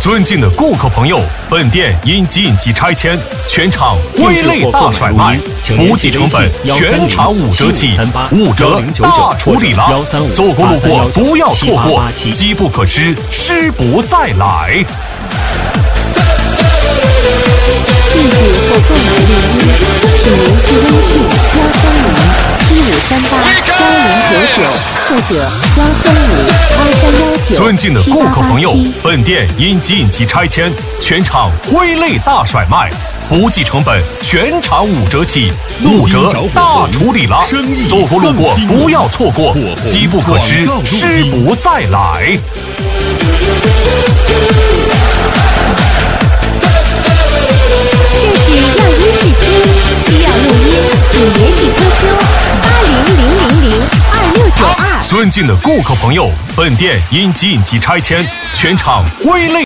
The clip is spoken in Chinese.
尊敬的顾客朋友，本店因紧急拆迁，全场挥泪大甩卖，不计成本，全场5折起，5折大处理了。走过路过不要错过，机不可失，失不再来。 地址或购买链接，请联系微信130-7538-1099或者135-2319。 尊敬的顾客朋友，本店因紧急拆迁，全场挥泪大甩卖，不计成本，全场5折起，5折大处理了。走过路过不要错过，机不可失，失不再来。 这是样音试听，需要录音，请联系 QQ80002692。 尊敬的顾客朋友，本店因紧急拆迁，全场挥泪